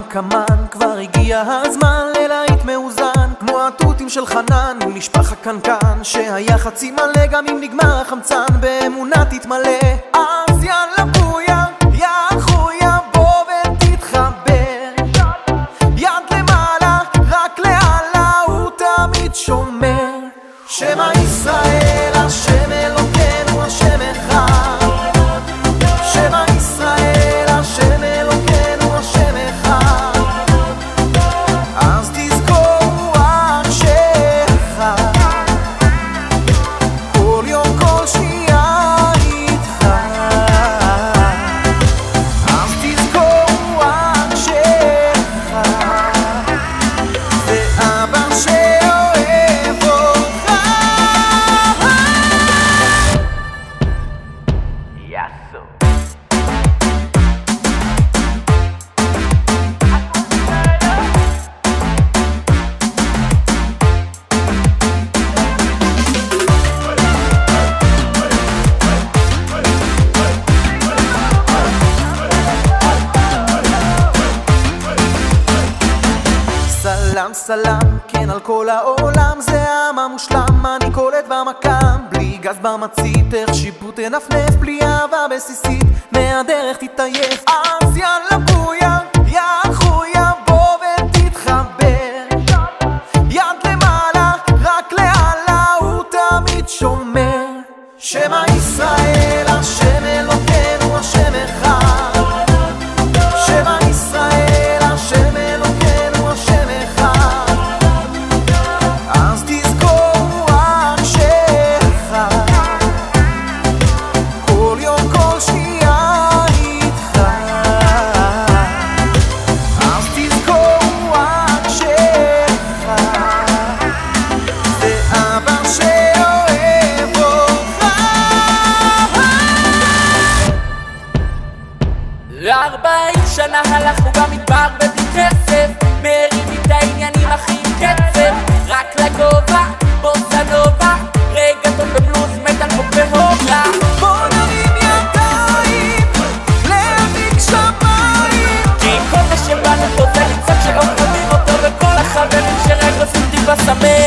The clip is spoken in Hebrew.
כמן, כבר הגיע הזמן ללהיט מאוזן, כמו התותים של חנן עם נשפך הקנקן, שהיה חצי מלא גם אם נגמר החמצן, באמונה תתמלא. אז יאללה בויה, יא חויה, בוא ותתחבר, יד למעלה, רק לעלה, הוא תמיד שומר. שמע ישראל, השם אלוקינו, השם אחד. שמע ישראל, השם אלוקינו, השם אחד. אז תזכור רק שאחד, כל יום כל שנייה איתך. אז תזכור רק שאחד, ואבא שאוהב אותך. יאסו סלם סלם, כן על כל העולם, זה העם המושלם, אני קולט במקם, בלי גז במצית, איך שיפוט תנפנף, בלי אהבה בסיסית, מהדרך תתעייף. אז יאללה בויה, יא חויה, בוא ותתחבר, יד למעלה, רק לעלה, הוא תמיד שומר. שמע ישראל, השם אלוקינו, השם אחד. שמע ישראל, השם אלוקינו, השם אחד. אז תזכור רק שאחד, כל יום כל שנייה איתך. אז תזכור רק שאחד, ואבא שאוהב אותך. 40 שנה הלכנו במדבר בלי כסף, מרימים את העניינים הכי עם קצב, רק לגובה, בוסה נובה, רגטון בבלוז, מטל פופ והוגה. בוא נרים ידיים, להדליק שמיים, כי כל מה שבאנו פה זה לצעוק שעוד קודים אותו, וכל החברים שרק עושים טיפה סמך.